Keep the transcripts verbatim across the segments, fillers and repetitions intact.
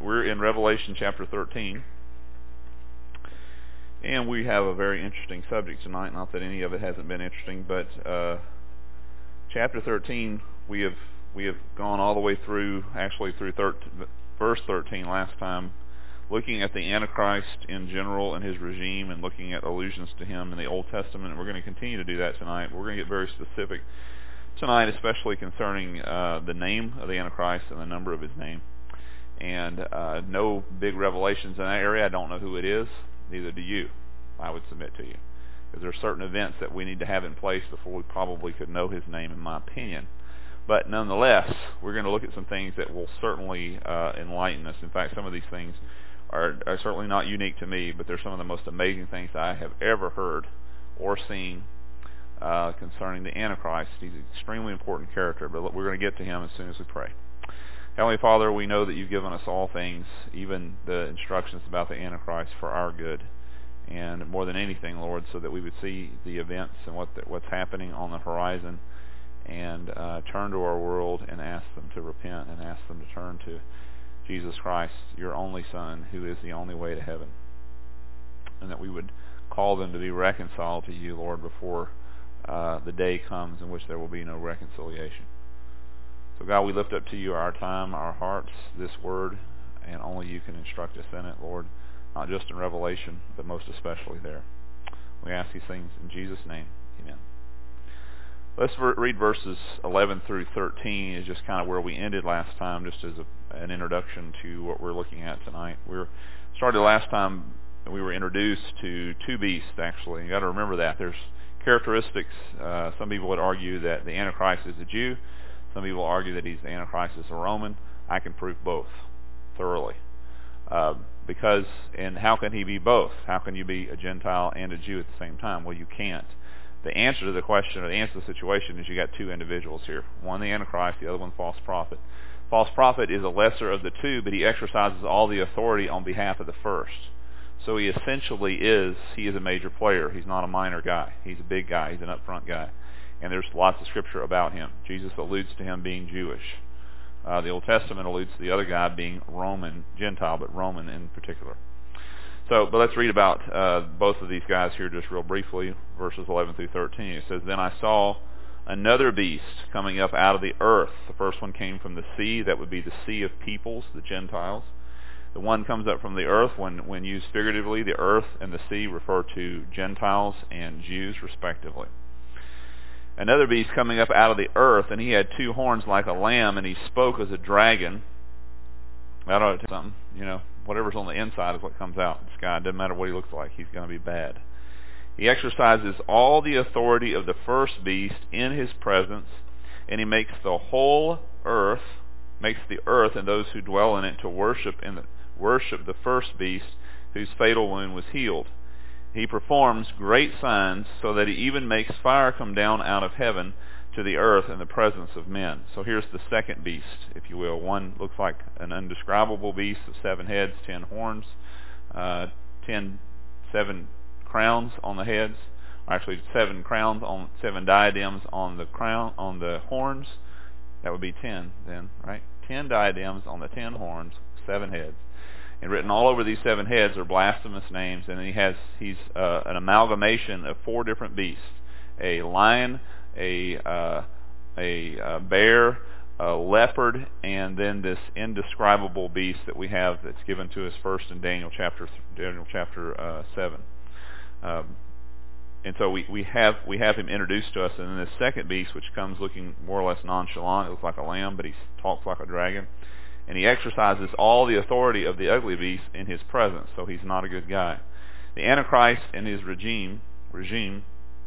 we're in Revelation chapter thirteen, and we have a very interesting subject tonight. Not that any of it hasn't been interesting, but uh, chapter thirteen, we have we have gone all the way through, actually through thirteen, verse thirteen last time, looking at the Antichrist in general and his regime, and looking at allusions to him in the Old Testament. And we're going to continue to do that tonight. We're going to get very specific tonight, especially concerning uh, the name of the Antichrist and the number of his name. And uh, no big revelations in that area. I don't know who it is. Neither do you, I would submit to you. Because there are certain events that we need to have in place before we probably could know his name, in my opinion. But nonetheless, we're going to look at some things that will certainly uh, enlighten us. In fact, some of these things are, are certainly not unique to me, but they're some of the most amazing things I have ever heard or seen uh, concerning the Antichrist. He's an extremely important character, but we're going to get to him as soon as we pray. Heavenly Father, we know that you've given us all things, even the instructions about the Antichrist, for our good. And more than anything, Lord, so that we would see the events and what the, what's happening on the horizon, and uh, turn to our world and ask them to repent, and ask them to turn to Jesus Christ, your only Son, who is the only way to heaven. And that we would call them to be reconciled to you, Lord, before uh, the day comes in which there will be no reconciliation. So God, we lift up to you our time, our hearts, this word, and only you can instruct us in it, Lord, not just in Revelation, but most especially there. We ask these things in Jesus' name. Amen. Let's read verses eleven through thirteen, is just kind of where we ended last time, just as a, an introduction to what we're looking at tonight. We were started last time, we were introduced to two beasts, actually. You got to remember that. There's characteristics. Uh, some people would argue that the Antichrist is a Jew. Some people argue that he's the Antichrist is a Roman. I can prove both thoroughly. Uh, because, and how can he be both? How can you be a Gentile and a Jew at the same time? Well, you can't. The answer to the question, or the answer to the situation, is you got two individuals here. One, the Antichrist, the other one, false prophet. False prophet is a lesser of the two, but he exercises all the authority on behalf of the first. So he essentially is, he is a major player. He's not a minor guy. He's a big guy. He's an upfront guy. And there's lots of scripture about him. Jesus alludes to him being Jewish. Uh, the Old Testament alludes to the other guy being Roman, Gentile, but Roman in particular. So, but let's read about uh, both of these guys here just real briefly, verses eleven through thirteen. It says, "Then I saw another beast coming up out of the earth." The first one came from the sea. That would be the sea of peoples, the Gentiles. The one comes up from the earth. When, when used figuratively, the earth and the sea refer to Gentiles and Jews, respectively. Another beast coming up out of the earth, and he had two horns like a lamb, and he spoke as a dragon. I don't know, something, you know, whatever's on the inside is what comes out. This guy, doesn't matter what he looks like, he's going to be bad. He exercises all the authority of the first beast in his presence, and he makes the whole earth, makes the earth and those who dwell in it to worship in the, worship the first beast, whose fatal wound was healed. He performs great signs, so that he even makes fire come down out of heaven to the earth in the presence of men. So here's the second beast, if you will. One looks like an undescribable beast of seven heads, ten horns, uh, ten, seven crowns on the heads. Or actually, seven crowns on seven diadems on the crown on the horns. That would be ten then, right? Ten diadems on the ten horns, seven heads. And written all over these seven heads are blasphemous names, and he has he's uh, an amalgamation of four different beasts: a lion, a uh, a uh, bear, a leopard, and then this indescribable beast that we have that's given to us first in Daniel chapter Daniel chapter uh, seven. Um, and so we, we have we have him introduced to us, and then this second beast, which comes looking more or less nonchalant, it looks like a lamb, but he talks like a dragon. And he exercises all the authority of the ugly beast in his presence, so he's not a good guy. The Antichrist and his regime, regime,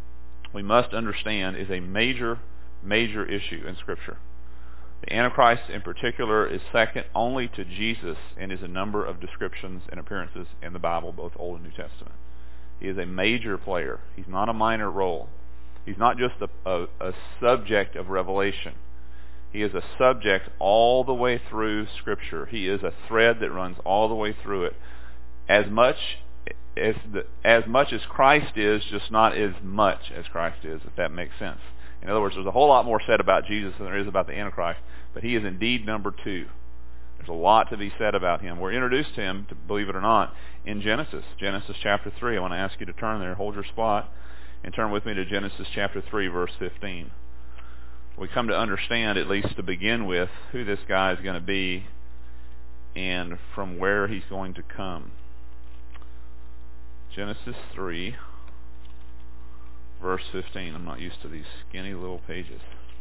we must understand, is a major, major issue in Scripture. The Antichrist in particular is second only to Jesus in his a number of descriptions and appearances in the Bible, both Old and New Testament. He is a major player. He's not a minor role. He's not just a, a, a subject of revelation. He is a subject all the way through Scripture. He is a thread that runs all the way through it. As much as the, as much as Christ is, just not as much as Christ is, if that makes sense. In other words, there's a whole lot more said about Jesus than there is about the Antichrist, but he is indeed number two. There's a lot to be said about him. We're introduced to him, to believe it or not, in Genesis. Genesis chapter three. I want to ask you to turn there. Hold your spot and turn with me to Genesis chapter three, verse fifteen. We come to understand, at least to begin with, who this guy is going to be and from where he's going to come. Genesis three, verse fifteen. I'm not used to these skinny little pages.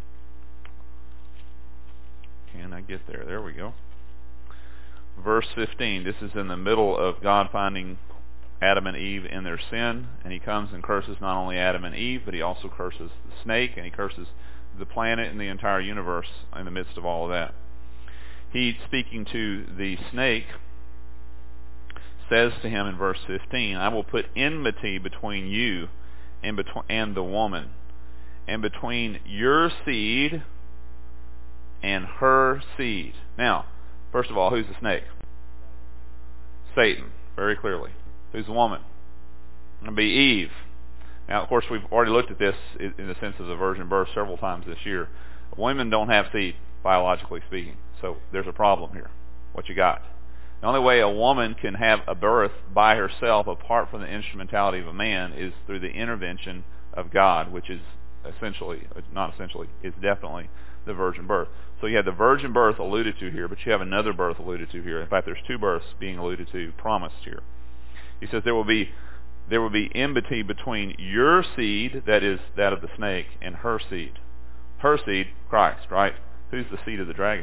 Can I get there? There we go. Verse fifteen. This is in the middle of God finding Adam and Eve in their sin, and he comes and curses not only Adam and Eve, but he also curses the snake, and he curses the planet and the entire universe in the midst of all of that. He, speaking to the snake, says to him in verse fifteen, I will put enmity between you and, between, and the woman, and between your seed and her seed. Now, first of all, who's the snake? Satan, very clearly. Who's the woman? It's going to be Eve. Now, of course, we've already looked at this in the sense of the virgin birth several times this year. Women don't have seed, biologically speaking, so there's a problem here. What you got? The only way a woman can have a birth by herself, apart from the instrumentality of a man, is through the intervention of God, which is essentially, not essentially, is definitely the virgin birth. So you have the virgin birth alluded to here, but you have another birth alluded to here. In fact, there's two births being alluded to, promised here. He says there will be there will be enmity between your seed, that is that of the snake, and her seed. Her seed, Christ, right? Who's the seed of the dragon?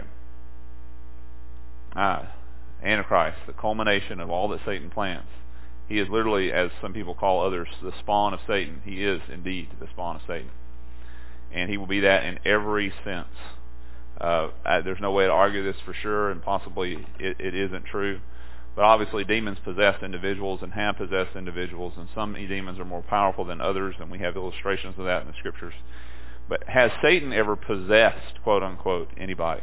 Ah, Antichrist, the culmination of all that Satan plans. He is literally, as some people call others, the spawn of Satan. He is indeed the spawn of Satan. And he will be that in every sense. Uh, I, there's no way to argue this for sure, and possibly it, it isn't true. But obviously demons possess individuals and have possessed individuals, and some demons are more powerful than others, and we have illustrations of that in the scriptures. But has Satan ever possessed, quote unquote, anybody?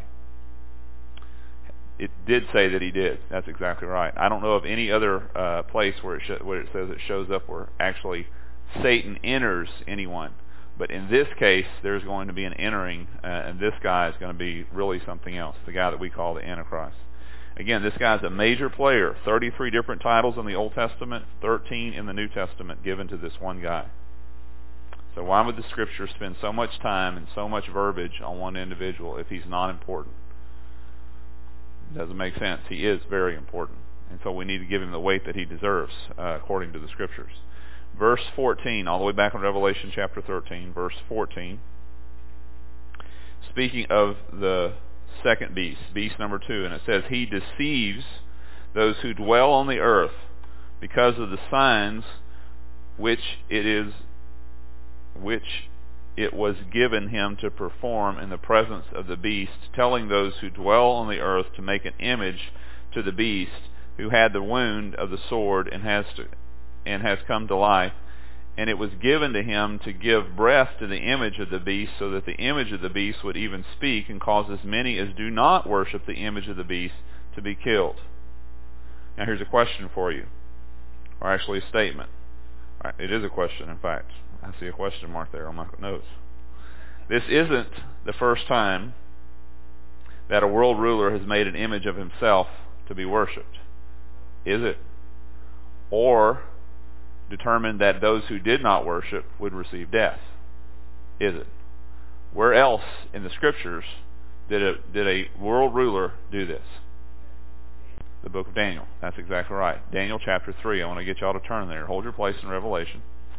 It did say that he did. That's exactly right. I don't know of any other uh, place where it, sh- where it says it shows up where actually Satan enters anyone. But in this case, there's going to be an entering, uh, and this guy is going to be really something else, the guy that we call the Antichrist. Again, this guy's a major player. thirty-three different titles in the Old Testament, thirteen in the New Testament given to this one guy. So why would the Scripture spend so much time and so much verbiage on one individual if he's not important? It doesn't make sense. He is very important. And so we need to give him the weight that he deserves, uh, according to the Scriptures. Verse fourteen, all the way back in Revelation chapter thirteen, verse fourteen. Speaking of the second beast, beast number two, and it says, he deceives those who dwell on the earth because of the signs which it is, which it was given him to perform in the presence of the beast, telling those who dwell on the earth to make an image to the beast who had the wound of the sword and has to, and has come to life. And it was given to him to give breath to the image of the beast, so that the image of the beast would even speak and cause as many as do not worship the image of the beast to be killed. Now here's a question for you, or actually a statement. All right, it is a question, in fact. I see a question mark there on my notes. This isn't the first time that a world ruler has made an image of himself to be worshipped, is it? Or determined that those who did not worship would receive death, is it? Where else in the Scriptures did a, did a world ruler do this? The book of Daniel. That's exactly right. Daniel chapter three. I want to get y'all to turn there. Hold your place in Revelation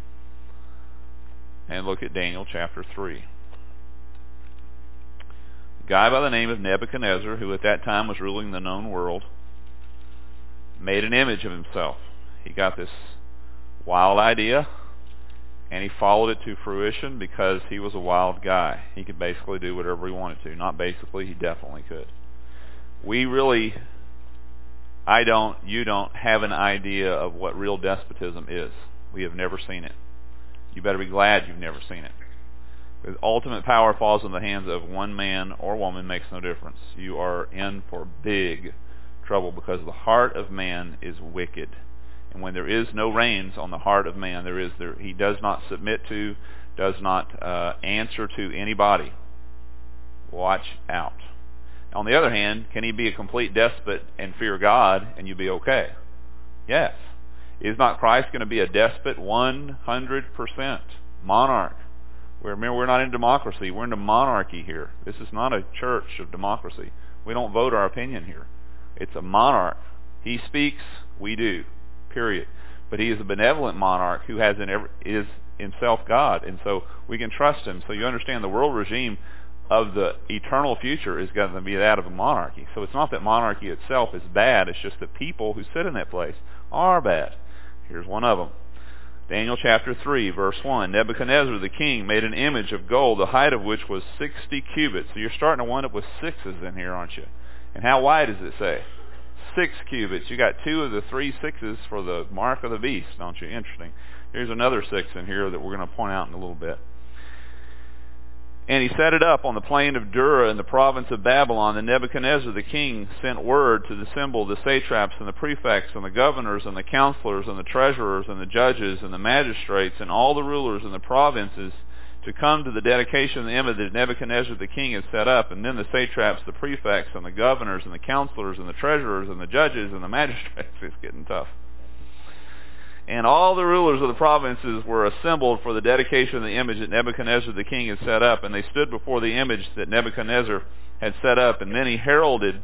and look at Daniel chapter three. A guy by the name of Nebuchadnezzar, who at that time was ruling the known world, made an image of himself. He got this wild idea, and he followed it to fruition because he was a wild guy. He could basically do whatever he wanted to. Not basically, he definitely could. We really, I don't, you don't have an idea of what real despotism is. We have never seen it. You better be glad you've never seen it. Because ultimate power falls in the hands of one man or woman, makes no difference. You are in for big trouble because the heart of man is wicked. And when there is no reins on the heart of man, there is there, he does not submit to, does not uh, answer to anybody. Watch out. On the other hand, can he be a complete despot and fear God and you be okay? Yes. Is not Christ going to be a despot one hundred percent? Monarch. Remember, we're not in democracy. We're in a monarchy here. This is not a church of democracy. We don't vote our opinion here. It's a monarch. He speaks, we do. Period. But he is a benevolent monarch who has in every, is himself God, and so we can trust him. So you understand the world regime of the eternal future is going to be that of a monarchy. So it's not that monarchy itself is bad. It's just that people who sit in that place are bad. Here's one of them. Daniel chapter three, verse one. Nebuchadnezzar the king made an image of gold, the height of which was sixty cubits. So you're starting to wind up with sixes in here, aren't you? And how wide does it say? Six cubits. You got two of the three sixes for the mark of the beast, don't you? Interesting. Here's another six in here that we're going to point out in a little bit. And he set it up on the plain of Dura in the province of Babylon. And Nebuchadnezzar the king sent word to assemble the satraps and the prefects and the governors and the counselors and the treasurers and the judges and the magistrates and all the rulers in the provinces to come to the dedication of the image that Nebuchadnezzar the king had set up. And then the satraps, the prefects, and the governors and the counselors and the treasurers and the judges and the magistrates. It's getting tough. And all the rulers of the provinces were assembled for the dedication of the image that Nebuchadnezzar the king had set up. And they stood before the image that Nebuchadnezzar had set up. And then he heralded,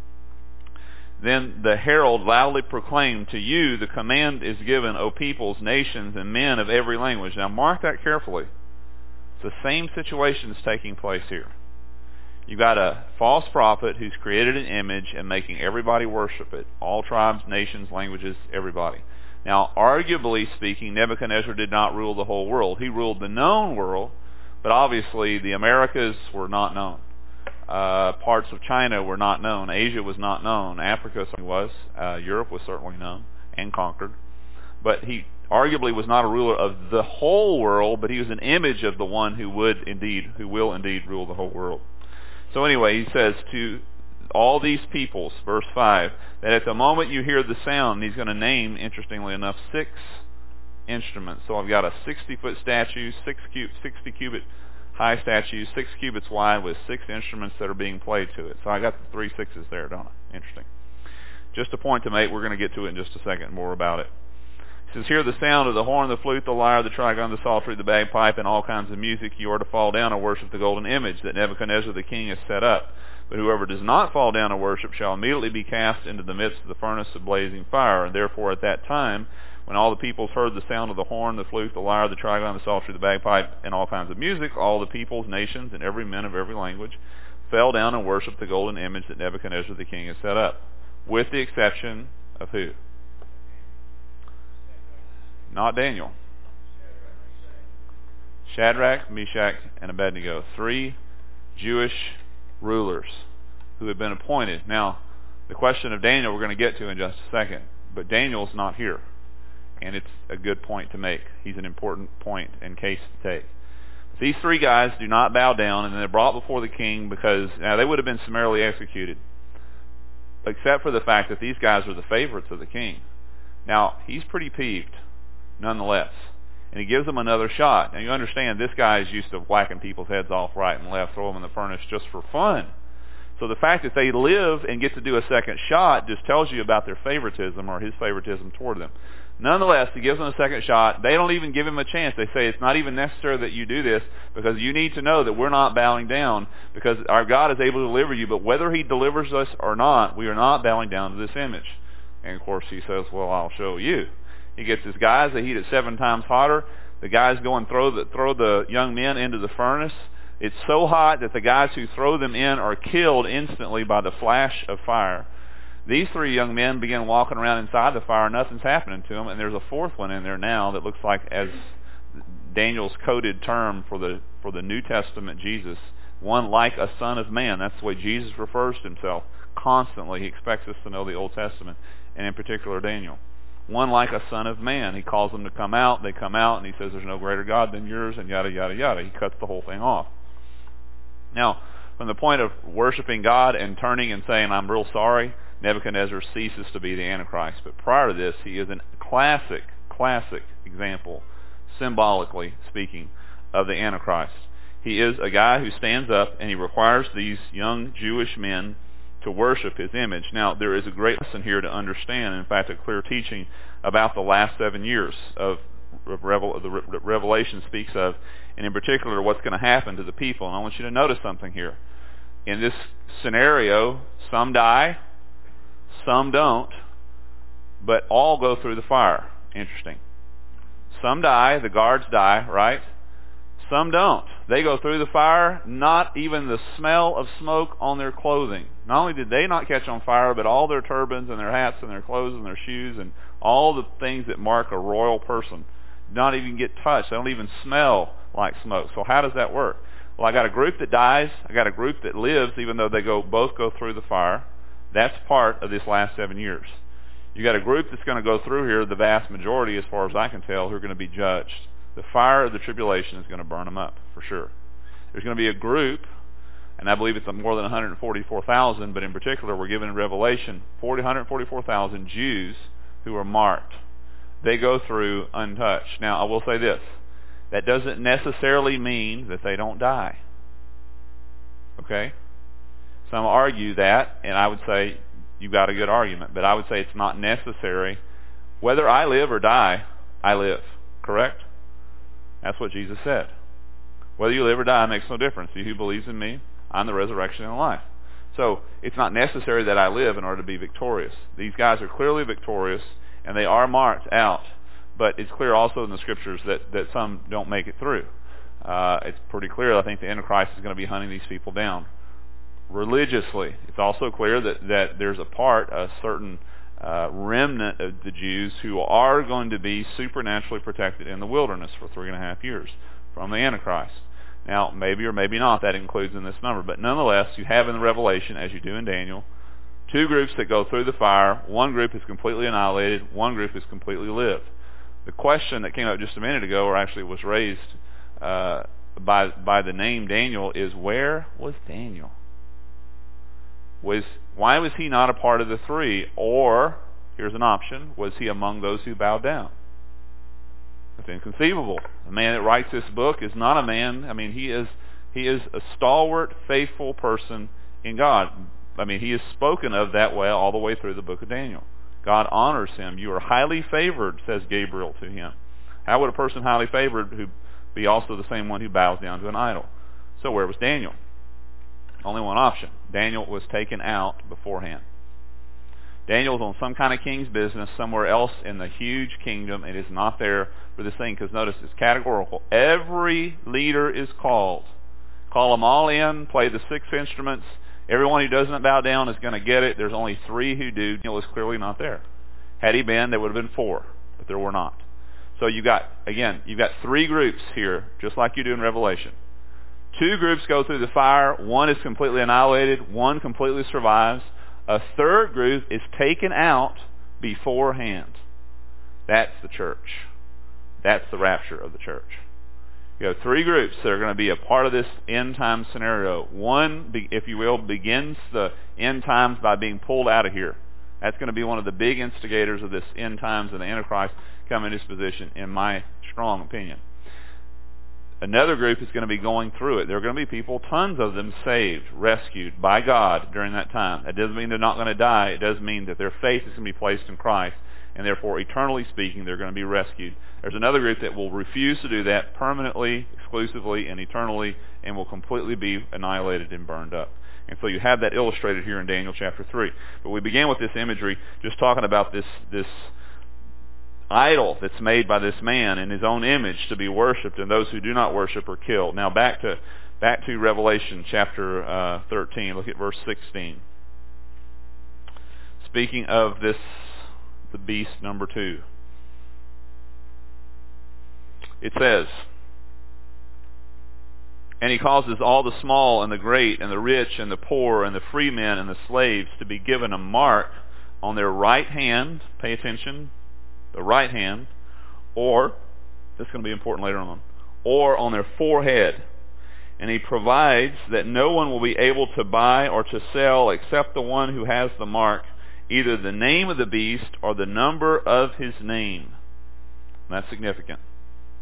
then the herald loudly proclaimed, "To you the command is given, O peoples, nations, and men of every language." Now mark that carefully. It's the same situation that's taking place here. You've got a false prophet who's created an image and making everybody worship it. All tribes, nations, languages, everybody. Now, arguably speaking, Nebuchadnezzar did not rule the whole world. He ruled the known world, but obviously the Americas were not known. Uh, parts of China were not known. Asia was not known. Africa certainly was. Uh, Europe was certainly known and conquered. But he arguably was not a ruler of the whole world, but he was an image of the one who would indeed, who will indeed rule the whole world. So anyway, he says to all these peoples, verse five, that at the moment you hear the sound, he's going to name, interestingly enough, six instruments. So I've got a sixty-foot statue, six cub- sixty cubit high statue, six cubits wide with six instruments that are being played to it. So I got the three sixes there, don't I? Interesting. Just a point to make. We're going to get to it in just a second more about it. It says, "Hear the sound of the horn, the flute, the lyre, the trigon, the psaltery, the bagpipe, and all kinds of music. You are to fall down and worship the golden image that Nebuchadnezzar the king has set up. But whoever does not fall down and worship shall immediately be cast into the midst of the furnace of blazing fire. And therefore at that time, when all the peoples heard the sound of the horn, the flute, the lyre, the trigon, the psaltery, the bagpipe, and all kinds of music, all the peoples, nations, and every man of every language fell down and worshipped the golden image that Nebuchadnezzar the king has set up." With the exception of who? Not Daniel. Shadrach, Meshach, and Abednego. Three Jewish rulers who had been appointed. Now, the question of Daniel we're going to get to in just a second. But Daniel's not here. And it's a good point to make. He's an important point and case to take. But these three guys do not bow down, and they're brought before the king because, now they would have been summarily executed, except for the fact that these guys are the favorites of the king. Now, he's pretty peeved, nonetheless. And he gives them another shot. Now you understand, this guy is used to whacking people's heads off right and left, throw them in the furnace just for fun. So the fact that they live and get to do a second shot just tells you about their favoritism or his favoritism toward them. Nonetheless, he gives them a second shot. They don't even give him a chance. They say, "It's not even necessary that you do this because you need to know that we're not bowing down because our God is able to deliver you. But whether he delivers us or not, we are not bowing down to this image." And of course he says, "Well, I'll show you." He gets his guys. They heat it seven times hotter. The guys go and throw the, throw the young men into the furnace. It's so hot that the guys who throw them in are killed instantly by the flash of fire. These three young men begin walking around inside the fire. Nothing's happening to them. And there's a fourth one in there now that looks like, as Daniel's coded term for the for the New Testament Jesus, one like a son of man. That's the way Jesus refers to himself constantly. He expects us to know the Old Testament, and in particular Daniel. One like a son of man. He calls them to come out. They come out, and he says, "There's no greater God than yours," and yada, yada, yada. He cuts the whole thing off. Now, from the point of worshiping God and turning and saying, "I'm real sorry," Nebuchadnezzar ceases to be the Antichrist. But prior to this, he is a classic, classic example, symbolically speaking, of the Antichrist. He is a guy who stands up and he requires these young Jewish men to worship his image. Now, there is a great lesson here to understand, in fact, a clear teaching about the last seven years of Revel, the Re- Revelation speaks of, and in particular what's going to happen to the people. And I want you to notice something here. In this scenario, some die, some don't, but all go through the fire. Interesting. Some die, the guards die, right? Some don't. They go through the fire, not even the smell of smoke on their clothing. Not only did they not catch on fire, but all their turbans and their hats and their clothes and their shoes and all the things that mark a royal person not even get touched. They don't even smell like smoke. So how does that work? Well, I got a group that dies. I got a group that lives, even though they go both go through the fire. That's part of this last seven years. You got a group that's going to go through here, the vast majority, as far as I can tell, who are going to be judged. The fire of the tribulation is going to burn them up, for sure. There's going to be a group, and I believe it's more than one hundred forty-four thousand, but in particular we're given in Revelation one hundred forty-four thousand Jews who are marked. They go through untouched. Now, I will say this. That doesn't necessarily mean that they don't die. Okay? Some argue that, and I would say you've got a good argument, but I would say it's not necessary. Whether I live or die, I live. Correct? That's what Jesus said. Whether you live or die makes no difference. He who believes in me, I'm the resurrection and life. So it's not necessary that I live in order to be victorious. These guys are clearly victorious, and they are marked out. But it's clear also in the Scriptures that, that some don't make it through. Uh, it's pretty clear, I think, the Antichrist is going to be hunting these people down religiously. It's also clear that, that there's a part, a certain uh, remnant of the Jews who are going to be supernaturally protected in the wilderness for three and a half years from the Antichrist. Now, maybe or maybe not that includes in this number, but nonetheless, you have in the Revelation, as you do in Daniel, two groups that go through the fire. One group is completely annihilated. One group is completely lived. The question that came up just a minute ago, or actually was raised uh, by by the name Daniel, is where was Daniel? Was why was he not a part of the three? Or, here's an option, was he among those who bowed down? It's inconceivable. The man that writes this book is not a man. I mean, he is he is a stalwart, faithful person in God. I mean, he is spoken of that way all the way through the book of Daniel. God honors him. You are highly favored, says Gabriel to him. How would a person highly favored who be also the same one who bows down to an idol? So where was Daniel? Only one option. Daniel was taken out beforehand. Daniel was on some kind of king's business somewhere else in the huge kingdom. It is not there for this thing, because notice it's categorical. Every leader is called. Call them all in, play the six instruments. Everyone who doesn't bow down is going to get it. There's only three who do. Daniel is clearly not there. Had he been, there would have been four, but there were not. So you got, again, you've got three groups here, just like you do in Revelation. Two groups go through the fire. One is completely annihilated. One completely survives. A third group is taken out beforehand. That's the church. That's the rapture of the church. You have three groups that are going to be a part of this end time scenario. One, if you will, begins the end times by being pulled out of here. That's going to be one of the big instigators of this end times and the Antichrist coming into this position, in my strong opinion. Another group is going to be going through it. There are going to be people, tons of them, saved, rescued by God during that time. That doesn't mean they're not going to die. It does mean that their faith is going to be placed in Christ, and therefore, eternally speaking, they're going to be rescued. There's another group that will refuse to do that permanently, exclusively, and eternally, and will completely be annihilated and burned up. And so you have that illustrated here in Daniel chapter three. But we began with this imagery, just talking about this this idol that's made by this man in his own image to be worshipped, and those who do not worship are killed. Now back to back to Revelation chapter uh, thirteen. Look at verse sixteen. Speaking of this, the beast number two, it says, "And he causes all the small and the great and the rich and the poor and the free men and the slaves to be given a mark on their right hand." Pay attention. The right hand, or, this is going to be important later on, or on their forehead. And he provides that no one will be able to buy or to sell except the one who has the mark, either the name of the beast or the number of his name. And that's significant.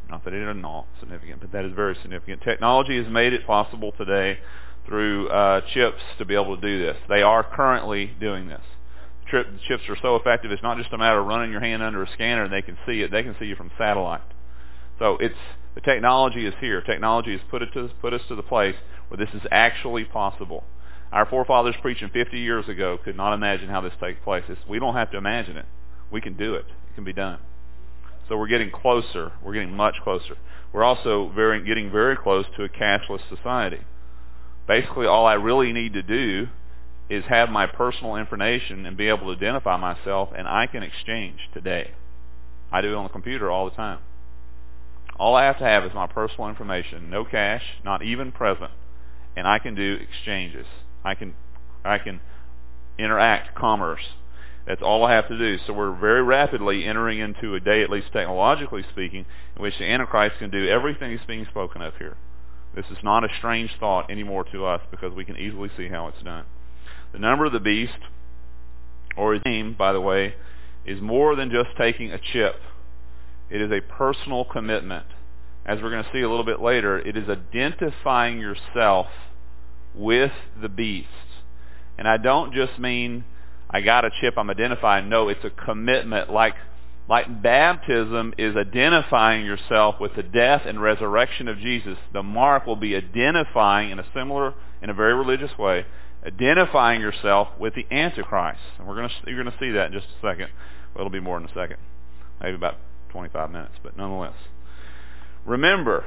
Not that it is not significant, but that is very significant. Technology has made it possible today through uh, chips to be able to do this. They are currently doing this. Trip, the chips are so effective, it's not just a matter of running your hand under a scanner and they can see it. They can see you from satellite. So it's the technology is here. Technology has put it to put us to the place where this is actually possible. Our forefathers preaching fifty years ago could not imagine how this takes place. It's, we don't have to imagine it. We can do it. It can be done. So we're getting closer. We're getting much closer. We're also very getting very close to a cashless society. Basically, all I really need to do is have my personal information and be able to identify myself, and I can exchange today. I do it on the computer all the time. All I have to have is my personal information, no cash, not even present, and I can do exchanges. I can, I can interact commerce. That's all I have to do. So we're very rapidly entering into a day, at least technologically speaking, in which the Antichrist can do everything that's being spoken of here. This is not a strange thought anymore to us because we can easily see how it's done. The number of the beast, or his name, by the way, is more than just taking a chip. It is a personal commitment. As we're going to see a little bit later, it is identifying yourself with the beast. And I don't just mean, I got a chip, I'm identifying. No, it's a commitment. Like, like baptism is identifying yourself with the death and resurrection of Jesus. The mark will be identifying in a similar, in a very religious way, identifying yourself with the Antichrist. And we're going to, you're going to see that in just a second. Well, it'll be more in a second. Maybe about twenty-five minutes, but nonetheless. Remember,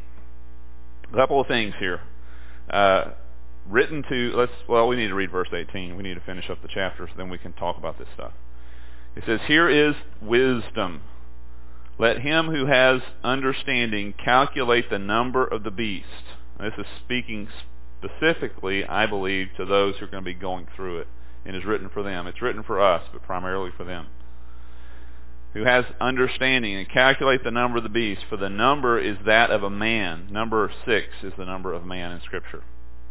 a couple of things here. Uh, written to, let's, well, we need to read verse eighteen. We need to finish up the chapter, so then we can talk about this stuff. It says, here is wisdom. Let him who has understanding calculate the number of the beast. This is speaking specifically, I believe, to those who are going to be going through it. And is written for them. It's written for us, but primarily for them. Who has understanding, and calculate the number of the beast, for the number is that of a man. Number six is the number of man in Scripture.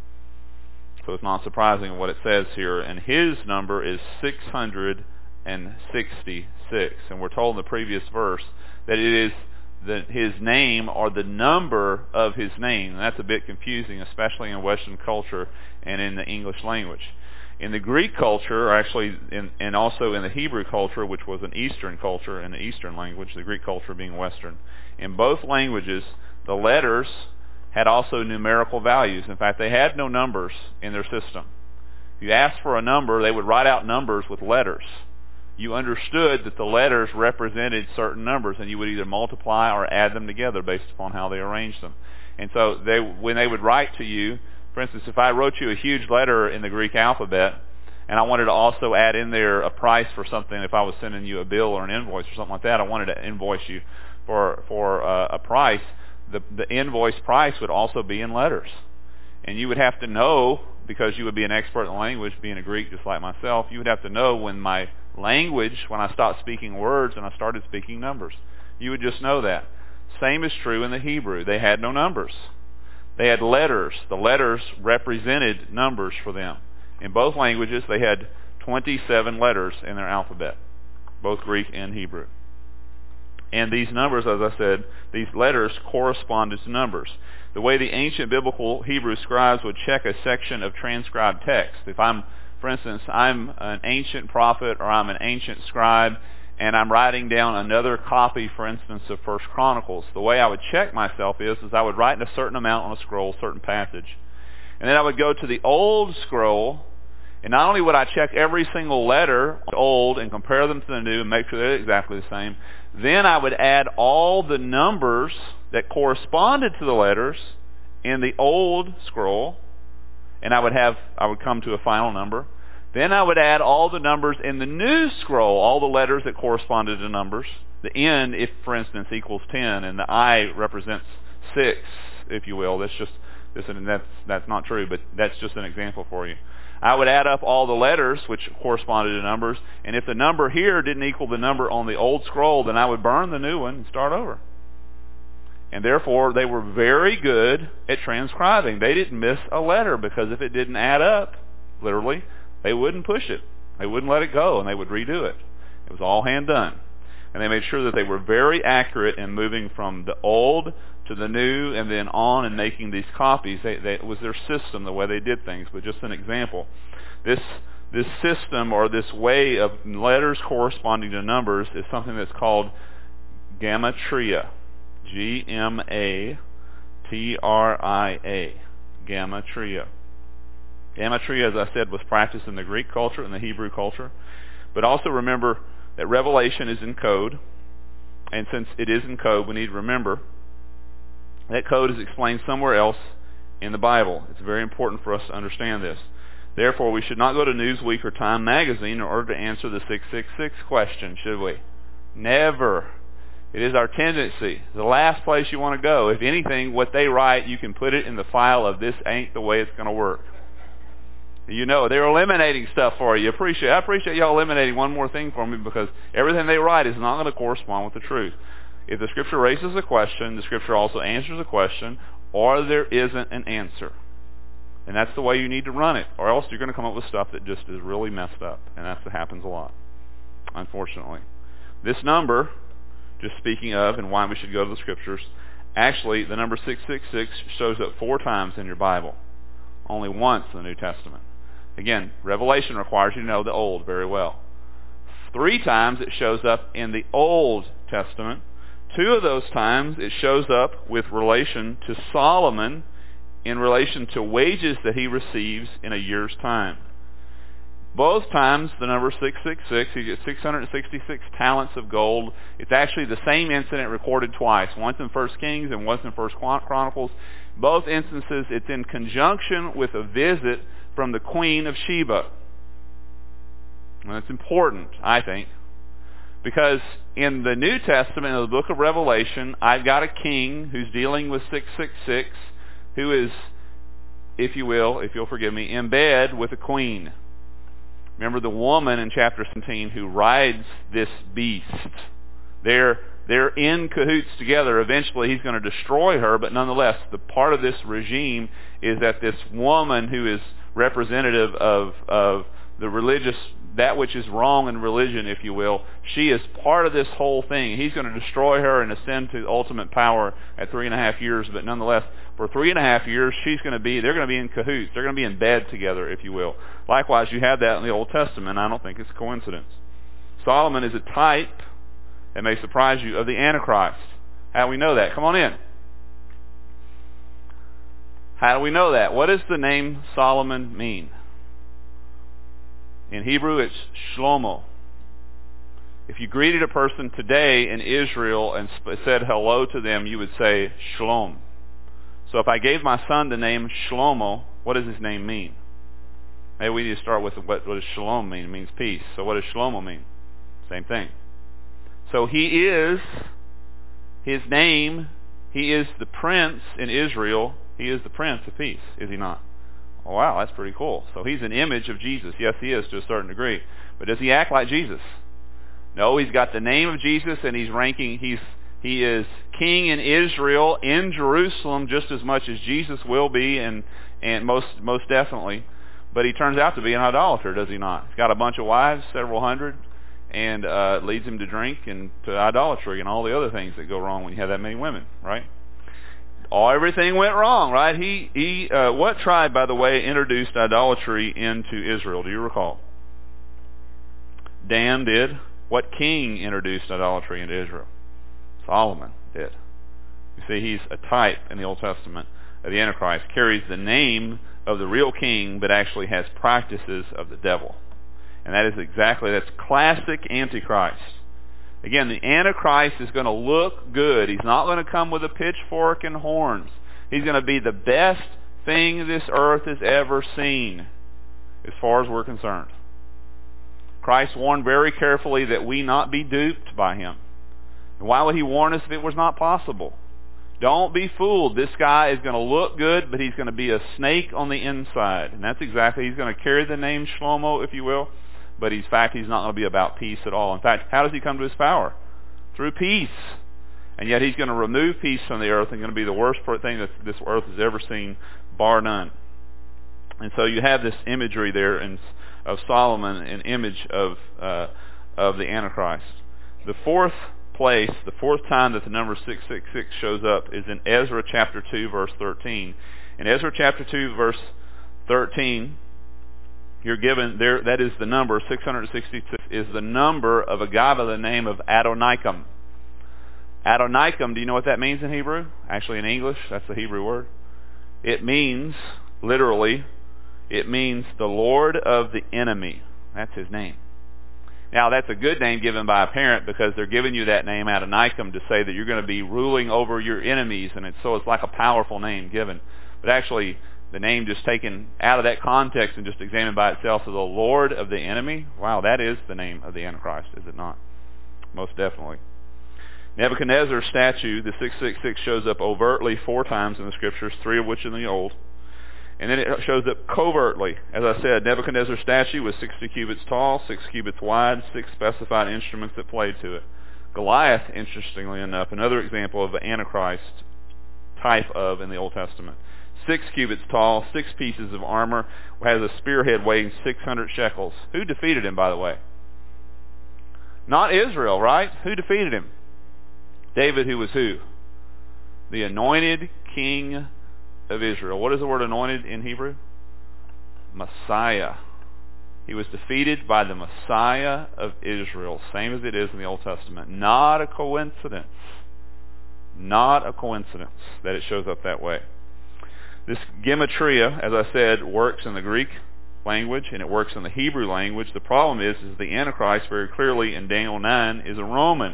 So it's not surprising what it says here. And his number is six hundred sixty-six. And we're told in the previous verse that it is the, his name or the number of his name. And that's a bit confusing, especially in Western culture and in the English language. In the Greek culture, or actually, in, and also in the Hebrew culture, which was an Eastern culture, in the Eastern language, the Greek culture being Western, in both languages, the letters had also numerical values. In fact, they had no numbers in their system. If you asked for a number, they would write out numbers with letters. You understood that the letters represented certain numbers, and you would either multiply or add them together based upon how they arranged them. And so they, when they would write to you, for instance, if I wrote you a huge letter in the Greek alphabet, and I wanted to also add in there a price for something, if I was sending you a bill or an invoice or something like that, I wanted to invoice you for for uh, a price, the, the invoice price would also be in letters. And you would have to know, because you would be an expert in the language, being a Greek just like myself, you would have to know when my language, when I stopped speaking words and I started speaking numbers. You would just know that. Same is true in the Hebrew. They had no numbers. They had letters. The letters represented numbers for them. In both languages, they had twenty-seven letters in their alphabet, both Greek and Hebrew. And these numbers, as I said, these letters corresponded to numbers. The way the ancient biblical Hebrew scribes would check a section of transcribed text. If I'm, for instance, I'm an ancient prophet or I'm an ancient scribe, and I'm writing down another copy, for instance, of First Chronicles, the way I would check myself is, is I would write in a certain amount on a scroll, a certain passage. And then I would go to the old scroll, and not only would I check every single letter on the old and compare them to the new and make sure they're exactly the same, then I would add all the numbers that corresponded to the letters in the old scroll, and I would have, I would come to a final number. Then I would add all the numbers in the new scroll, all the letters that corresponded to numbers. The N, if for instance, equals ten, and the I represents six, if you will. That's just, this, and that's, that's not true, but that's just an example for you. I would add up all the letters which corresponded to numbers, and if the number here didn't equal the number on the old scroll, then I would burn the new one and start over. And therefore, they were very good at transcribing. They didn't miss a letter, because if it didn't add up, literally, they wouldn't push it. They wouldn't let it go, and they would redo it. It was all hand done. And they made sure that they were very accurate in moving from the old to the new and then on and making these copies. They, they, it was their system, the way they did things. But just an example, this this system or this way of letters corresponding to numbers is something that's called Gematria. G M A T R I A. Gematria. Gematria, as I said, was practiced in the Greek culture and the Hebrew culture. But also remember that Revelation is in code. And since it is in code, we need to remember that code is explained somewhere else in the Bible. It's very important for us to understand this. Therefore, we should not go to Newsweek or Time Magazine in order to answer the six six six question, should we? Never. It is our tendency. The last place you want to go. If anything, what they write, you can put it in the file of this ain't the way it's going to work. You know, they're eliminating stuff for you. Appreciate, I appreciate y'all eliminating one more thing for me, because everything they write is not going to correspond with the truth. If the Scripture raises a question, the Scripture also answers a question, or there isn't an answer. And that's the way you need to run it, or else you're going to come up with stuff that just is really messed up. And that's what happens a lot, unfortunately. This number, just speaking of and why we should go to the Scriptures, actually the number six six six shows up four times in your Bible, only once in the New Testament. Again, Revelation requires you to know the Old very well. Three times it shows up in the Old Testament. Two of those times it shows up with relation to Solomon in relation to wages that he receives in a year's time. Both times the number six six six, he gets six hundred sixty-six talents of gold. It's actually the same incident recorded twice, once in First Kings and once in First Chronicles. Both instances, it's in conjunction with a visit from the Queen of Sheba. And it's important, I think, because in the New Testament, in the book of Revelation, I've got a king who's dealing with six six six, who is, if you will, if you'll forgive me, in bed with a queen. Remember the woman in chapter seventeen who rides this beast. They're, they're in cahoots together. Eventually he's going to destroy her, but nonetheless, the part of this regime is that this woman who is representative of, of the religious, that which is wrong in religion, if you will, she is part of this whole thing. He's going to destroy her and ascend to ultimate power at three and a half years, but nonetheless, for three and a half years, she's going to be, they're going to be in cahoots. They're going to be in bed together, if you will. Likewise, you have that in the Old Testament. I don't think it's a coincidence. Solomon is a type, that may surprise you, of the Antichrist. How do we know that? Come on in. How do we know that? What does the name Solomon mean? In Hebrew, it's Shlomo. If you greeted a person today in Israel and said hello to them, you would say Shalom. So if I gave my son the name Shlomo, what does his name mean? Maybe we need to start with what, what does Shalom mean? It means peace. So what does Shlomo mean? Same thing. So he is, his name, he is the prince in Israel. He is the Prince of Peace, is he not? Oh, wow, that's pretty cool. So he's an image of Jesus. Yes, he is to a certain degree. But does he act like Jesus? No, he's got the name of Jesus, and he's ranking, he's he is king in Israel, in Jerusalem, just as much as Jesus will be, and, and most most definitely. But he turns out to be an idolater, does he not? He's got a bunch of wives, several hundred, and uh, leads him to drink and to idolatry and all the other things that go wrong when you have that many women, right? All everything went wrong, right? He he. Uh, what tribe, by the way, introduced idolatry into Israel? Do you recall? Dan did. What king introduced idolatry into Israel? Solomon did. You see, he's a type in the Old Testament of the Antichrist. Carries the name of the real king, but actually has practices of the devil, and that is exactly that's classic Antichrist. Again, the Antichrist is going to look good. He's not going to come with a pitchfork and horns. He's going to be the best thing this earth has ever seen, as far as we're concerned. Christ warned very carefully that we not be duped by him. And why would he warn us if it was not possible? Don't be fooled. This guy is going to look good, but he's going to be a snake on the inside. And that's exactly, he's going to carry the name Shlomo, if you will. But in fact, he's not going to be about peace at all. In fact, how does he come to his power? Through peace. And yet he's going to remove peace from the earth and going to be the worst thing that this earth has ever seen, bar none. And so you have this imagery there in, of Solomon, an image of uh, of the Antichrist. The fourth place, the fourth time that the number six six six shows up is in Ezra chapter two, verse thirteen. In Ezra chapter two, verse thirteen, you're given there, that is the number, six hundred sixty-six is the number of a guy by the name of Adoniram. Adoniram, do you know what that means in Hebrew? Actually in English, that's the Hebrew word. It means, literally, it means the Lord of the enemy. That's his name. Now, that's a good name given by a parent because they're giving you that name, Adoniram, to say that you're going to be ruling over your enemies, and it's, so it's like a powerful name given. But actually, the name just taken out of that context and just examined by itself as the Lord of the enemy, wow, that is the name of the Antichrist, is it not? Most definitely. Nebuchadnezzar's statue, the six six six, shows up overtly four times in the Scriptures, three of which in the Old. And then it shows up covertly. As I said, Nebuchadnezzar's statue was sixty cubits tall, six cubits wide, six specified instruments that played to it. Goliath, interestingly enough, another example of the Antichrist type of in the Old Testament. Six cubits tall, six pieces of armor, has a spearhead weighing six hundred shekels. Who defeated him, by the way? Not Israel, right? Who defeated him? David, who was who? The anointed king of Israel. What is the word anointed in Hebrew? Messiah. He was defeated by the Messiah of Israel, same as it is in the Old Testament. Not a coincidence. Not a coincidence that it shows up that way. This gematria, as I said, works in the Greek language and it works in the Hebrew language. The problem is, is the Antichrist very clearly in Daniel nine is a Roman.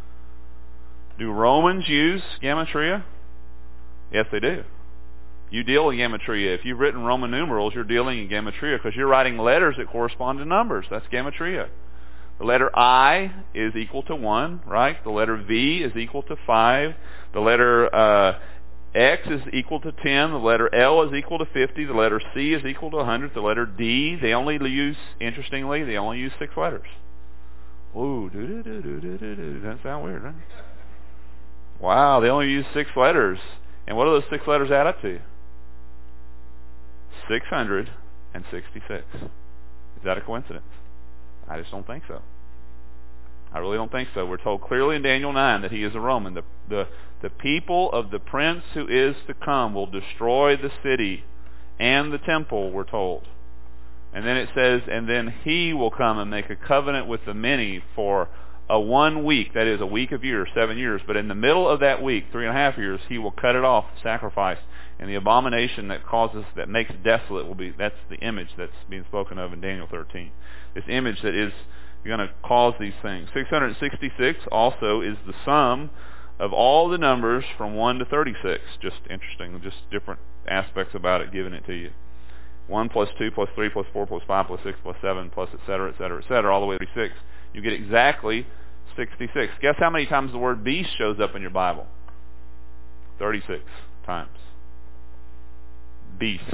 Do Romans use gematria? Yes, they do. You deal in gematria. If you've written Roman numerals, you're dealing in gematria because you're writing letters that correspond to numbers. That's gematria. The letter I is equal to one, right? The letter V is equal to five. The letter uh, X is equal to ten. The letter L is equal to fifty. The letter C is equal to one hundred. The letter D, they only use, interestingly, they only use six letters. Ooh, do-do-do-do-do-do-do. Doesn't sound weird, right? Wow, they only use six letters. And what do those six letters add up to? six hundred sixty-six. Is that a coincidence? I just don't think so. I really don't think so. We're told clearly in Daniel nine that he is a Roman. The, the, the people of the prince who is to come will destroy the city and the temple, we're told. And then it says, and then he will come and make a covenant with the many for a one week, that is a week of years, seven years, but in the middle of that week, three and a half years, he will cut it off, sacrifice, and the abomination that causes, that makes desolate will be, that's the image that's being spoken of in Daniel thirteen. This image that is going to cause these things. six hundred sixty-six also is the sum of all the numbers from one to thirty-six. Just interesting, just different aspects about it, giving it to you. one plus two plus three plus four plus five plus six plus seven plus et cetera, et cetera, et cetera, all the way to thirty-six. You get exactly sixty-six. Guess how many times the word beast shows up in your Bible? thirty-six times. Beast.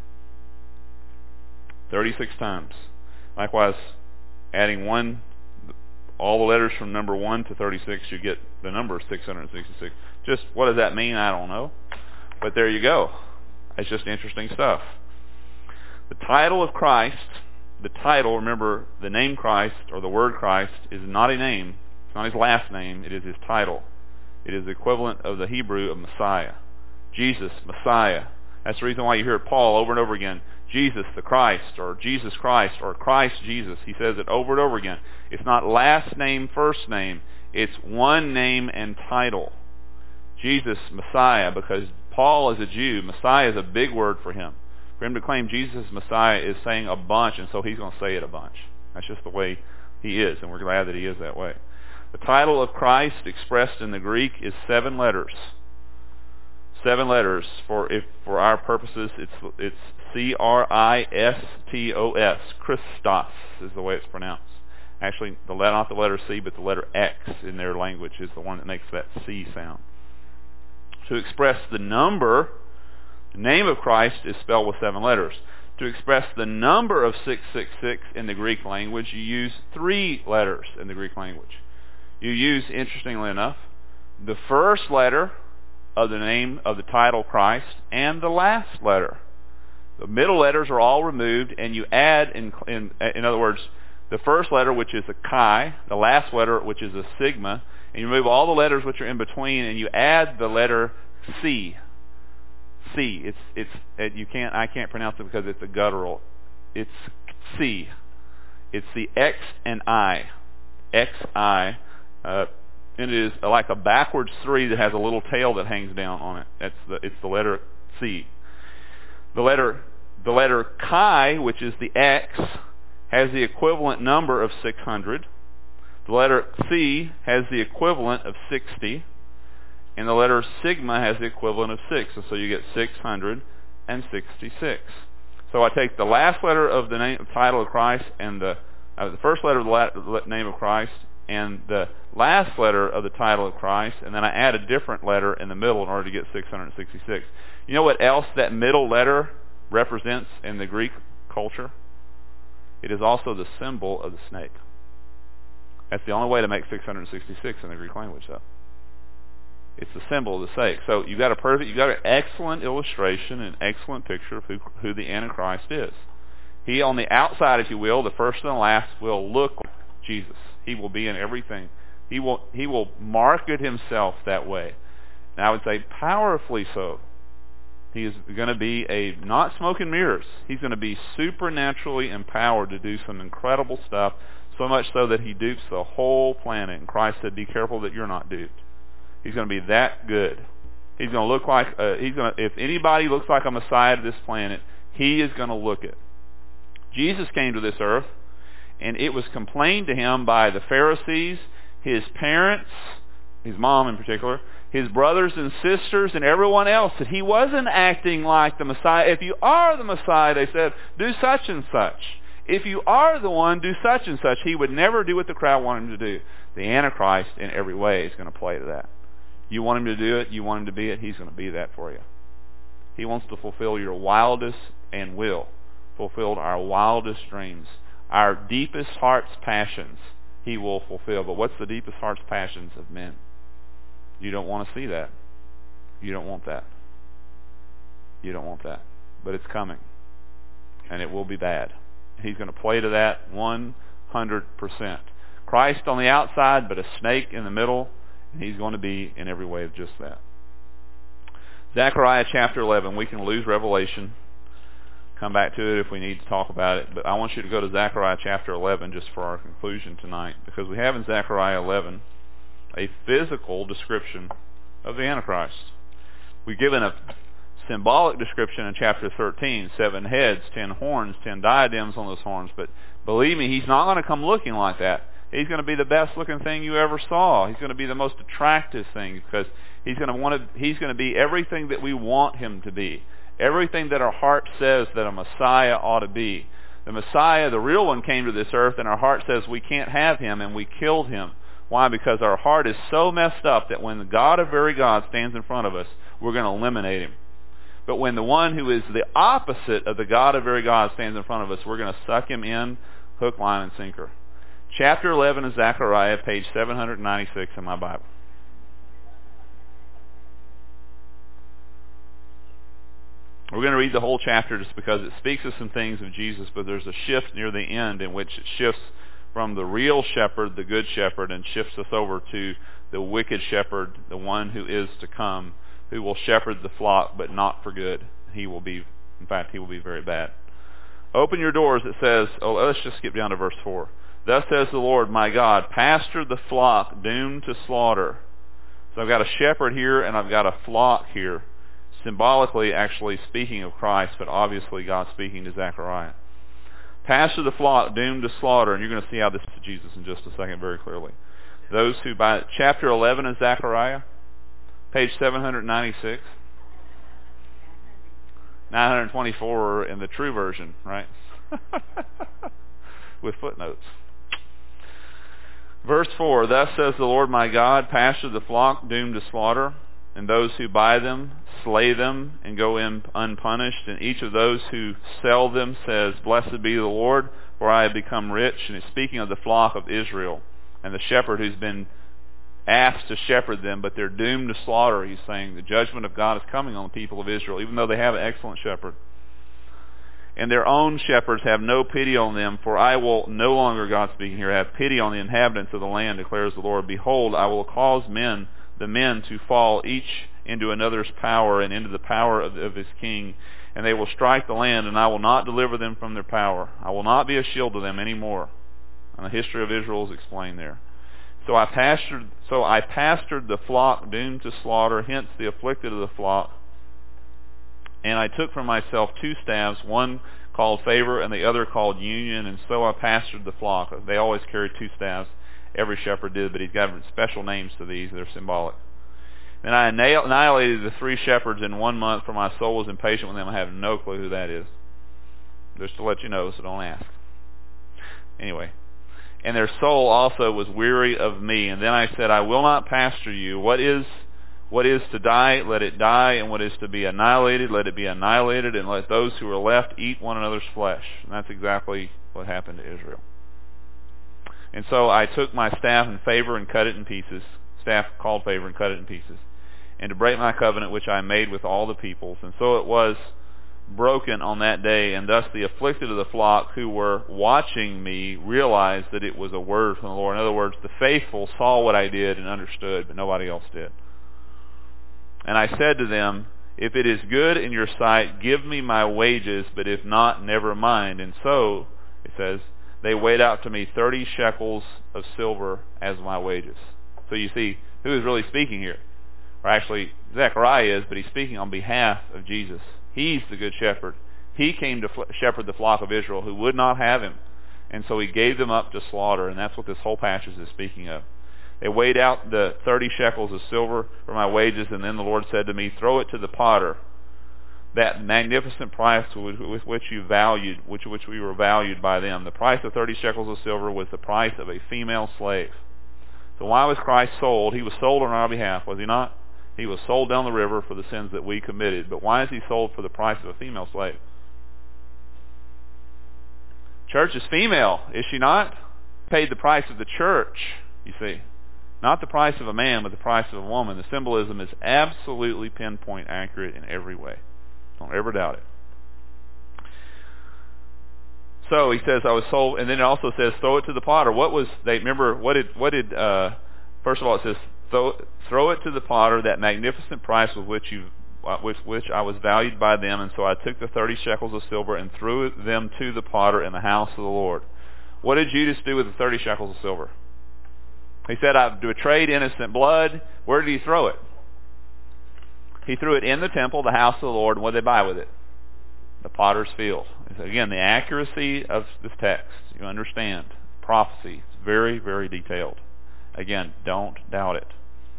thirty-six times. Likewise, adding one, all the letters from number one to thirty-six, you get the number six hundred sixty-six. Just what does that mean? I don't know. But there you go. It's just interesting stuff. The title of Christ, the title, remember, the name Christ or the word Christ is not a name. It's not his last name. It is his title. It is the equivalent of the Hebrew of Messiah. Jesus, Messiah. That's the reason why you hear Paul over and over again. Jesus the Christ, or Jesus Christ, or Christ Jesus. He says it over and over again. It's not last name, first name. It's one name and title. Jesus, Messiah, because Paul is a Jew. Messiah is a big word for him. For him to claim Jesus Messiah is saying a bunch, and so he's going to say it a bunch. That's just the way he is, and we're glad that he is that way. The title of Christ expressed in the Greek is seven letters. Seven letters. For if for our purposes, it's it's C R I S T O S. Christos is the way it's pronounced. Actually, the not the letter C, but the letter X in their language is the one that makes that C sound. To express the number, the name of Christ is spelled with seven letters. To express the number of six six six in the Greek language, you use three letters in the Greek language. You use, interestingly enough, the first letter of the name of the title Christ and the last letter. The middle letters are all removed, and you add, in, in, in other words, the first letter, which is a chi, the last letter, which is a sigma, and you remove all the letters which are in between, and you add the letter C. C. It's it's it, you can't I can't pronounce it because it's a guttural. It's C. It's the X and I. X I. Uh, and it is like a backwards three that has a little tail that hangs down on it. That's the it's the letter C. The letter the letter chi, which is the X, has the equivalent number of six hundred. The letter C has the equivalent of sixty. And the letter sigma has the equivalent of six. And so you get six hundred sixty-six. So I take the last letter of the name, title of Christ, and the, uh, the first letter of the la- name of Christ, and the last letter of the title of Christ, and then I add a different letter in the middle in order to get six hundred sixty-six. You know what else that middle letter represents in the Greek culture? It is also the symbol of the snake. That's the only way to make six hundred sixty-six in the Greek language, though. It's the symbol of the snake. So you've got a perfect, you've got an excellent illustration, an excellent picture of who, who the Antichrist is. He, on the outside, if you will, the first and the last, will look like Jesus. He will be in everything. He will he will market himself that way. And I would say powerfully so. He is going to be a, not smoke and mirrors. He's going to be supernaturally empowered to do some incredible stuff, so much so that he dupes the whole planet. And Christ said, be careful that you're not duped. He's going to be that good. He's going to look like, uh, he's going to, if anybody looks like a Messiah to this planet, he is going to look it. Jesus came to this earth, and it was complained to him by the Pharisees, his parents, his mom in particular, his brothers and sisters, and everyone else, that he wasn't acting like the Messiah. If you are the Messiah, they said, do such and such. If you are the one, do such and such. He would never do what the crowd wanted him to do. The Antichrist, in every way, is going to play to that. You want him to do it, you want him to be it, he's going to be that for you. He wants to fulfill your wildest, and will fulfill our wildest dreams. Our deepest heart's passions he will fulfill. But what's the deepest heart's passions of men? You don't want to see that. You don't want that. You don't want that. But it's coming. And it will be bad. He's going to play to that one hundred percent. Christ on the outside, but a snake in the middle. And he's going to be in every way of just that. Zechariah chapter eleven. We can lose Revelation. Come back to it if we need to talk about it. But I want you to go to Zechariah chapter eleven just for our conclusion tonight. Because we have in Zechariah eleven a physical description of the Antichrist. We've given a symbolic description in chapter thirteen. Seven heads, ten horns, ten diadems on those horns. But believe me, he's not going to come looking like that. He's going to be the best looking thing you ever saw. He's going to be the most attractive thing because he's going to want to, he's going to be everything that we want him to be. Everything that our heart says that a Messiah ought to be. The Messiah, the real one, came to this earth, and our heart says we can't have him, and we killed him. Why? Because our heart is so messed up that when the God of very God stands in front of us, we're going to eliminate him. But when the one who is the opposite of the God of very God stands in front of us, we're going to suck him in, hook, line, and sinker. Chapter eleven of Zechariah, page seven hundred ninety-six in my Bible. We're going to read the whole chapter just because it speaks of some things of Jesus, but there's a shift near the end in which it shifts from the real shepherd, the good shepherd, and shifts us over to the wicked shepherd, the one who is to come, who will shepherd the flock, but not for good. He will be, in fact, he will be very bad. Open your doors, it says, oh, let's just skip down to verse four. Thus says the Lord, my God, pasture the flock doomed to slaughter. So I've got a shepherd here and I've got a flock here. Symbolically, actually speaking of Christ, but obviously God speaking to Zechariah. Pasture the flock doomed to slaughter, and you're going to see how this is Jesus in just a second very clearly. Those who, by chapter eleven of Zechariah, page seven hundred ninety-six, nine hundred twenty-four in the true version, right? With footnotes. Verse four, thus says the Lord my God, pasture the flock doomed to slaughter, and those who buy them slay them and go in unpunished. And each of those who sell them says, blessed be the Lord, for I have become rich. And it's speaking of the flock of Israel and the shepherd who's been asked to shepherd them, but they're doomed to slaughter. He's saying the judgment of God is coming on the people of Israel, even though they have an excellent shepherd. and their own shepherds have no pity on them, for I will no longer, God speaking here, have pity on the inhabitants of the land, declares the Lord. Behold, I will cause men, the men, to fall each into another's power and into the power of, of his king, and they will strike the land, and I will not deliver them from their power. I will not be a shield to them any more. And the history of Israel is explained there. So I pastured, so I pastured the flock doomed to slaughter, hence the afflicted of the flock. And I took for myself two staffs, one called favor and the other called union, and so I pastured the flock. They always carried two staffs. Every shepherd did, but he's got special names to these. They're symbolic. Then I annihilated the three shepherds in one month, for my soul was impatient with them. I have no clue who that is. Just to let you know, so don't ask. Anyway. And their soul also was weary of me. And then I said, I will not pasture you. What is what is to die, let it die. And what is to be annihilated, let it be annihilated. And let those who are left eat one another's flesh. And that's exactly what happened to Israel. And so I took my staff in favor and cut it in pieces. Staff called favor and cut it in pieces. And to break my covenant which I made with all the peoples. And so it was broken on that day, and thus the afflicted of the flock who were watching me realized that it was a word from the Lord. In other words, the faithful saw what I did and understood, but nobody else did. And I said to them, if it is good in your sight, give me my wages, but if not, never mind. And so, it says, they weighed out to me thirty shekels of silver as my wages. So you see, who is really speaking here? Or actually, Zechariah is, but he's speaking on behalf of Jesus. He's the good shepherd. He came to shepherd the flock of Israel who would not have him. And so he gave them up to slaughter, and that's what this whole passage is speaking of. They weighed out the thirty shekels of silver for my wages, and then the Lord said to me, throw it to the potter. That magnificent price with, with which you valued, which, which we were valued by them. The price of thirty shekels of silver was the price of a female slave. So why was Christ sold? He was sold on our behalf, was he not? He was sold down the river for the sins that we committed. But why is he sold for the price of a female slave? Church is female, is she not? Paid the price of the church, you see. Not the price of a man, but the price of a woman. The symbolism is absolutely pinpoint accurate in every way. Don't ever doubt it. So he says, I was sold, and then it also says, throw it to the potter. What was, they remember, what did, what did, uh, first of all it says, throw, throw it to the potter, that magnificent price with which you, with which I was valued by them, and so I took the thirty shekels of silver and threw them to the potter in the house of the Lord. What did Judas do with the thirty shekels of silver? He said, I've betrayed innocent blood. Where did he throw it? He threw it in the temple, the house of the Lord, and what did they buy with it? The potter's field. So again, the accuracy of this text, you understand, prophecy, it's very, very detailed. Again, don't doubt it.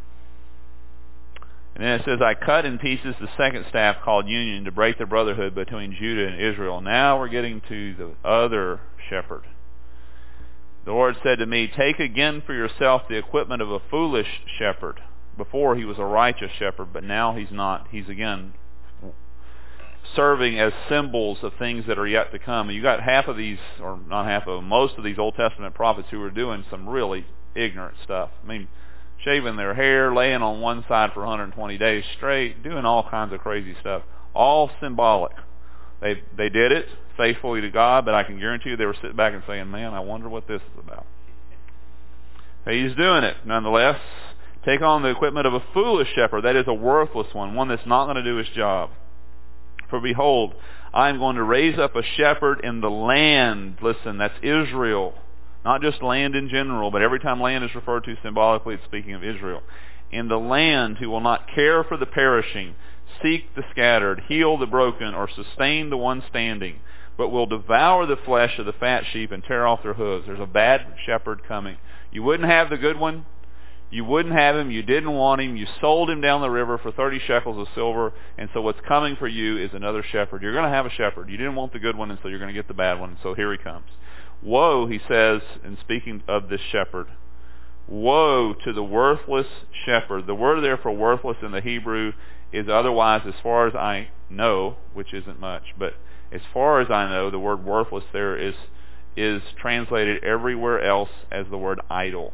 And then it says, I cut in pieces the second staff called union to break the brotherhood between Judah and Israel. Now we're getting to the other shepherd. The Lord said to me, take again for yourself the equipment of a foolish shepherd. Before he was a righteous shepherd, but now he's not. He's again serving as symbols of things that are yet to come. And you got half of these, or not half of them, most of these Old Testament prophets who are doing some really ignorant stuff. I mean, shaving their hair, laying on one side for one hundred twenty days straight, doing all kinds of crazy stuff. All symbolic. They they did it faithfully to God, but I can guarantee you they were sitting back and saying, man, I wonder what this is about. He's doing it nonetheless. Take on the equipment of a foolish shepherd, that is a worthless one, one that's not going to do his job. For behold, I am going to raise up a shepherd in the land. Listen, that's Israel. Not just land in general, but every time land is referred to symbolically, it's speaking of Israel. In the land, who will not care for the perishing, seek the scattered, heal the broken, or sustain the one standing, but will devour the flesh of the fat sheep and tear off their hooves. There's a bad shepherd coming. You wouldn't have the good one. You wouldn't have him. You didn't want him. You sold him down the river for thirty shekels of silver. And so what's coming for you is another shepherd. You're going to have a shepherd. You didn't want the good one, and so you're going to get the bad one. And so here he comes. Woe, he says, in speaking of this shepherd, woe to the worthless shepherd. The word there for worthless in the Hebrew is otherwise, as far as I know, which isn't much, but as far as I know, the word worthless there is is translated everywhere else as the word idle.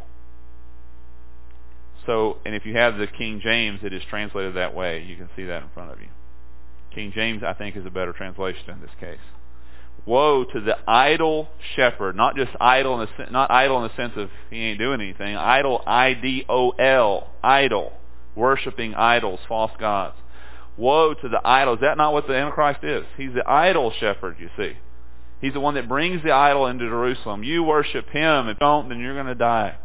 So, and if you have the King James, it is translated that way. You can see that in front of you. King James, I think, is a better translation in this case. Woe to the idol shepherd, not just idle in the not idle in the sense of he ain't doing anything. Idol, I D O L, idol, worshiping idols, false gods. Woe to the idol. Is that not what the Antichrist is? He's the idol shepherd, you see. He's the one that brings the idol into Jerusalem. You worship him. If you don't, then you're going to die.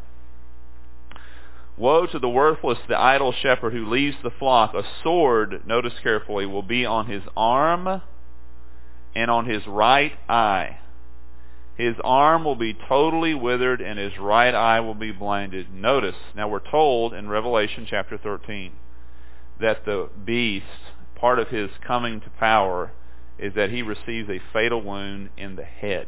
Woe to the worthless, the idol shepherd who leaves the flock. A sword, notice carefully, will be on his arm and on his right eye. His arm will be totally withered and his right eye will be blinded. Notice, now we're told in Revelation chapter thirteen that the beast, part of his coming to power, is that he receives a fatal wound in the head.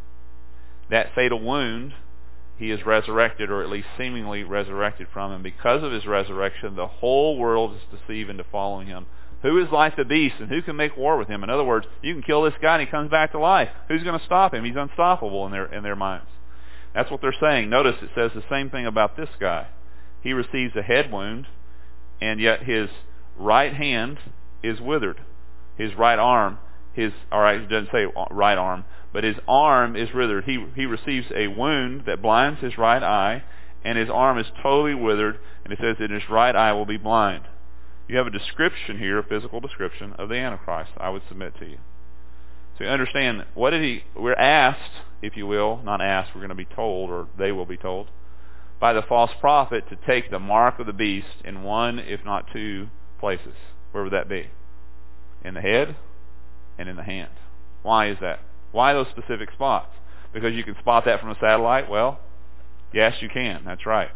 That fatal wound, he is resurrected, or at least seemingly resurrected from, and because of his resurrection, the whole world is deceived into following him. Who is like the beast, and who can make war with him? In other words, you can kill this guy and he comes back to life. Who's going to stop him? He's unstoppable in their in their minds. That's what they're saying. Notice it says the same thing about this guy. He receives a head wound, and yet his right hand is withered. His right arm, his all right, it doesn't say right arm, but his arm is withered. He he receives a wound that blinds his right eye, and his arm is totally withered, and it says that his right eye will be blind. You have a description here, a physical description of the Antichrist, I would submit to you. So you understand, what did he, we're asked, if you will, not asked, we're going to be told, or they will be told, by the false prophet to take the mark of the beast in one, if not two, places. Where would that be? In the head and in the hand. Why is that? Why those specific spots? Because you can spot that from a satellite? Well, yes, you can. That's right.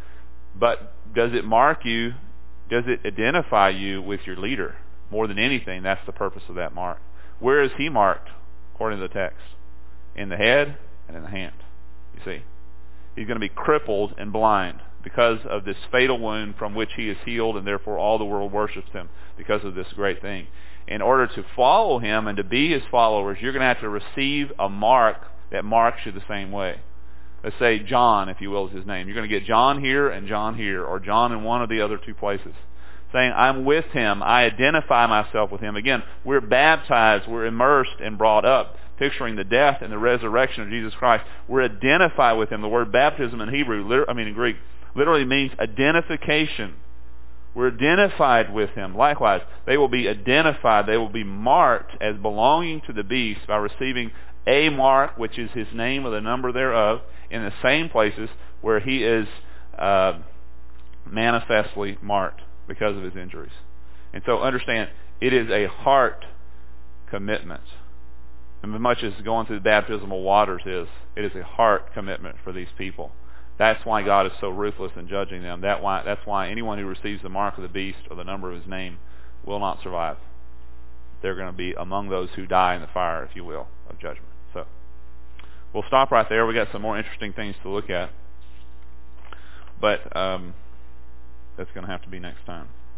But does it mark you? Does it identify you with your leader? More than anything, that's the purpose of that mark. Where is he marked, according to the text? In the head and in the hand. You see? He's going to be crippled and blind because of this fatal wound from which he is healed, and therefore all the world worships him because of this great thing. In order to follow him and to be his followers, you're going to have to receive a mark that marks you the same way. Let's say John, if you will, is his name. You're going to get John here and John here, or John in one of the other two places. Saying, I'm with him. I identify myself with him. Again, we're baptized. We're immersed and brought up, picturing the death and the resurrection of Jesus Christ. We're identified with him. The word baptism in Hebrew, I mean in Greek, literally means identification. We're identified with him. Likewise, they will be identified. They will be marked as belonging to the beast by receiving a mark, which is his name or the number thereof, in the same places where he is uh, manifestly marked because of his injuries. And so understand, it is a heart commitment. And as much as going through the baptismal waters is, it is a heart commitment for these people. That's why God is so ruthless in judging them. That why, that's why anyone who receives the mark of the beast or the number of his name will not survive. They're going to be among those who die in the fire, if you will, of judgment. So we'll stop right there. We got some more interesting things to look at, but um, that's going to have to be next time.